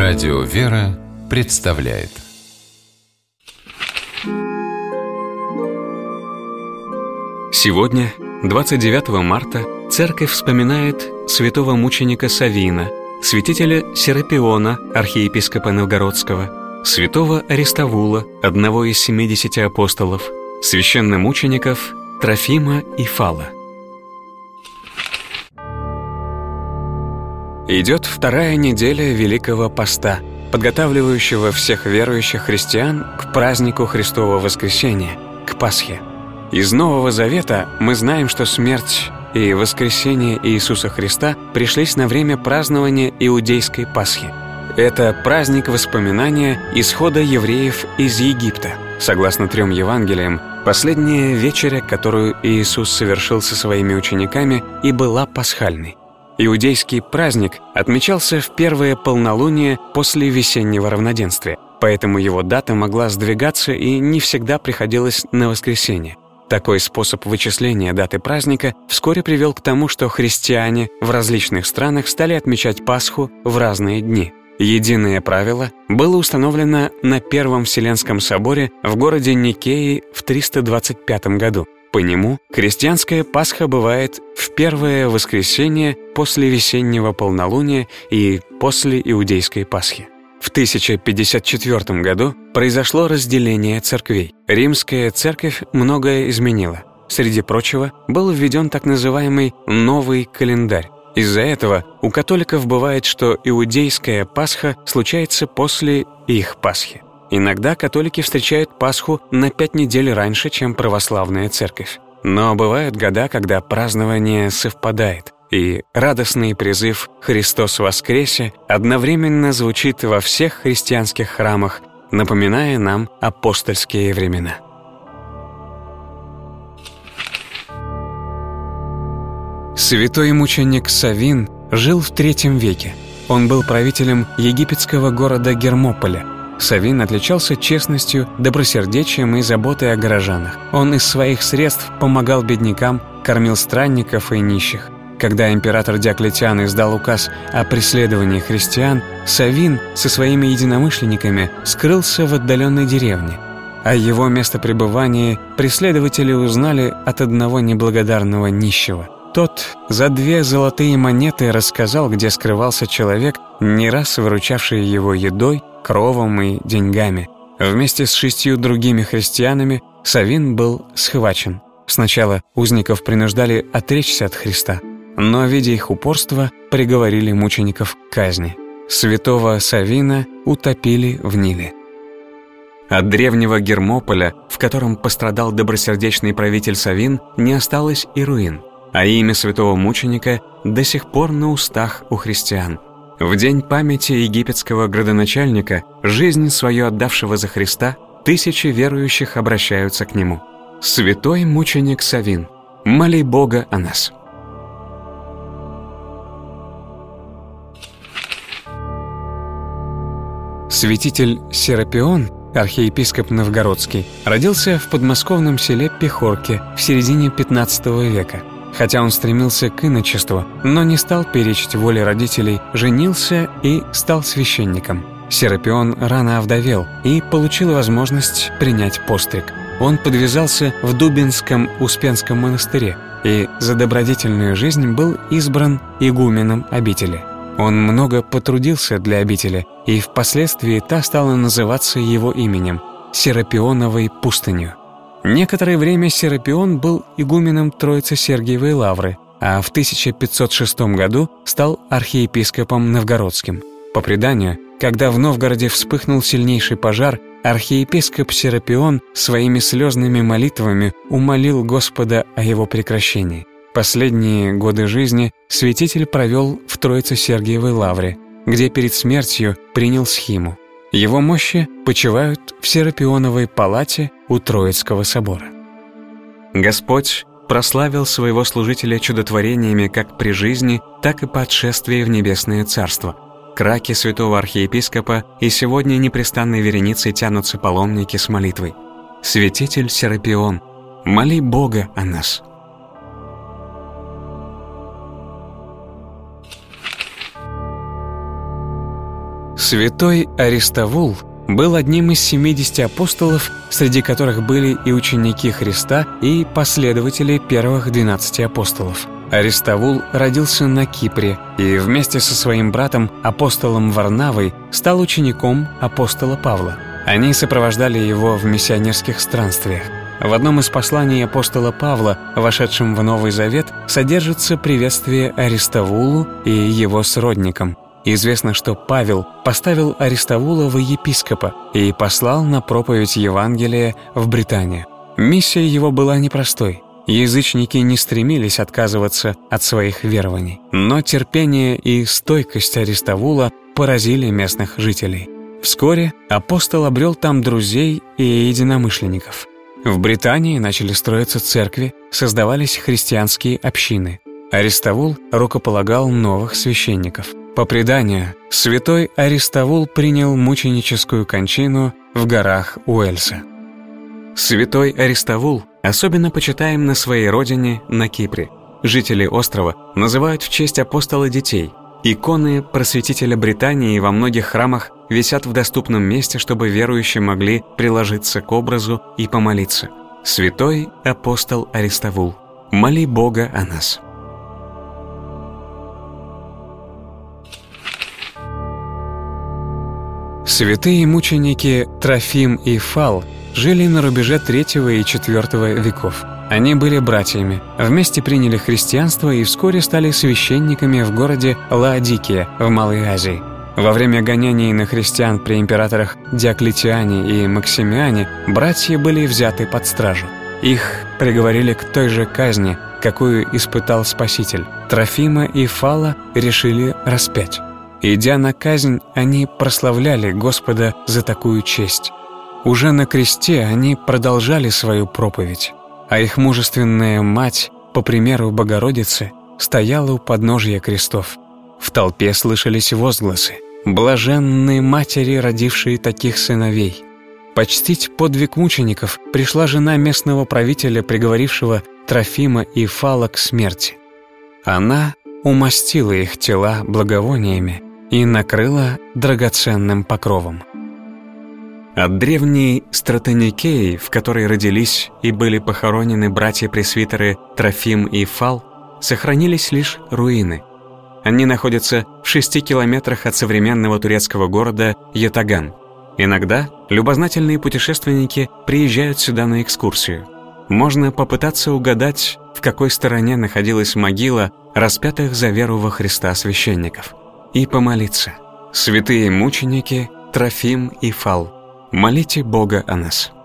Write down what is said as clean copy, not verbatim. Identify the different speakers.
Speaker 1: Радио «Вера» представляет.
Speaker 2: Сегодня, 29 марта, Церковь вспоминает святого мученика Савина, святителя Серапиона, архиепископа Новгородского, святого Аристовула, одного из 70 апостолов, священномучеников Трофима и Фала. Идет вторая неделя Великого Поста, подготавливающего всех верующих христиан к празднику Христового воскресения, к Пасхе. Из Нового Завета мы знаем, что смерть и воскресение Иисуса Христа пришлись на время празднования иудейской Пасхи. Это праздник воспоминания исхода евреев из Египта. Согласно 3 Евангелиям, последняя вечеря, которую Иисус совершил со своими учениками, и была пасхальной. Иудейский праздник отмечался в первое полнолуние после весеннего равноденствия, поэтому его дата могла сдвигаться и не всегда приходилась на воскресенье. Такой способ вычисления даты праздника вскоре привел к тому, что христиане в различных странах стали отмечать Пасху в разные дни. Единое правило было установлено на Первом Вселенском соборе в городе Никеи в 325 году. По нему христианская Пасха бывает в первое воскресенье после весеннего полнолуния и после иудейской Пасхи. В 1054 году произошло разделение церквей. Римская церковь многое изменила. Среди прочего, был введен так называемый «новый календарь». Из-за этого у католиков бывает, что иудейская Пасха случается после их Пасхи. Иногда католики встречают Пасху на 5 недель раньше, чем православная церковь. Но бывают года, когда празднование совпадает, и радостный призыв «Христос воскресе» одновременно звучит во всех христианских храмах, напоминая нам апостольские времена. Святой мученик Савин жил в III веке. Он был правителем египетского города Гермополя. Савин отличался честностью, добросердечием и заботой о горожанах. Он из своих средств помогал беднякам, кормил странников и нищих. Когда император Диоклетиан издал указ о преследовании христиан, Савин со своими единомышленниками скрылся в отдаленной деревне. О его местопребывании преследователи узнали от одного неблагодарного нищего. Тот за 2 золотые монеты рассказал, где скрывался человек, не раз выручавший его едой, кровом и деньгами. Вместе с 6 другими христианами Савин был схвачен. Сначала узников принуждали отречься от Христа, но, видя их упорство, приговорили мучеников к казни. Святого Савина утопили в Ниле. От древнего Гермополя, в котором пострадал добросердечный правитель Савин, не осталось и руин, а имя святого мученика до сих пор на устах у христиан. В день памяти египетского градоначальника, жизнь свою отдавшего за Христа, тысячи верующих обращаются к нему. Святой мученик Савин, моли Бога о нас. Святитель Серапион, архиепископ Новгородский, родился в подмосковном селе Пехорке в середине XV века. Хотя он стремился к иночеству, но не стал перечить воле родителей, женился и стал священником. Серапион рано овдовел и получил возможность принять постриг. Он подвязался в Дубинском Успенском монастыре и за добродетельную жизнь был избран игуменом обители. Он много потрудился для обители, и впоследствии та стала называться его именем – Серапионовой пустынью. Некоторое время Серапион был игуменом Троице-Сергиевой лавры, а в 1506 году стал архиепископом Новгородским. По преданию, когда в Новгороде вспыхнул сильнейший пожар, архиепископ Серапион своими слезными молитвами умолил Господа о его прекращении. Последние годы жизни святитель провел в Троице-Сергиевой лавре, где перед смертью принял схиму. Его мощи почивают в Серапионовой палате у Троицкого собора. Господь прославил своего служителя чудотворениями как при жизни, так и по отшествии в небесное царство. К раке святого архиепископа и сегодня непрестанной вереницей тянутся паломники с молитвой. Святитель Серапион, моли Бога о нас. Святой Аристовул был одним из 70 апостолов, среди которых были и ученики Христа, и последователи первых 12 апостолов. Аристовул родился на Кипре и вместе со своим братом, апостолом Варнавой, стал учеником апостола Павла. Они сопровождали его в миссионерских странствиях. В одном из посланий апостола Павла, вошедшем в Новый Завет, содержится приветствие Аристовулу и его сродникам. Известно, что Павел поставил Аристовула во епископа и послал на проповедь Евангелия в Британию. Миссия его была непростой. Язычники не стремились отказываться от своих верований, но терпение и стойкость Аристовула поразили местных жителей. Вскоре апостол обрел там друзей и единомышленников. В Британии начали строиться церкви, создавались христианские общины. Аристовул рукополагал новых священников. По преданию, святой Аристовул принял мученическую кончину в горах Уэльса. Святой Аристовул особенно почитаем на своей родине, на Кипре. Жители острова называют в честь апостола детей. Иконы просветителя Британии во многих храмах висят в доступном месте, чтобы верующие могли приложиться к образу и помолиться. Святой апостол Аристовул, моли Бога о нас. Святые мученики Трофим и Фал жили на рубеже III и IV веков. Они были братьями, вместе приняли христианство и вскоре стали священниками в городе Лаодикия в Малой Азии. Во время гонений на христиан при императорах Диоклетиане и Максимиане братья были взяты под стражу. Их приговорили к той же казни, какую испытал Спаситель. Трофима и Фала решили распять. Идя на казнь, они прославляли Господа за такую честь. Уже на кресте они продолжали свою проповедь, а их мужественная мать, по примеру Богородицы, стояла у подножия крестов. В толпе слышались возгласы: «Блаженны матери, родившие таких сыновей». Почтить подвиг мучеников пришла жена местного правителя, приговорившего Трофима и Фала к смерти. Она умастила их тела благовониями и накрыла драгоценным покровом. От древней Стратоникеи, в которой родились и были похоронены братья-пресвитеры Трофим и Фал, сохранились лишь руины. Они находятся в 6 километрах от современного турецкого города Ятаган. Иногда любознательные путешественники приезжают сюда на экскурсию. Можно попытаться угадать, в какой стороне находилась могила распятых за веру во Христа священников, и помолиться: «Святые мученики Трофим и Фал, молите Бога о нас».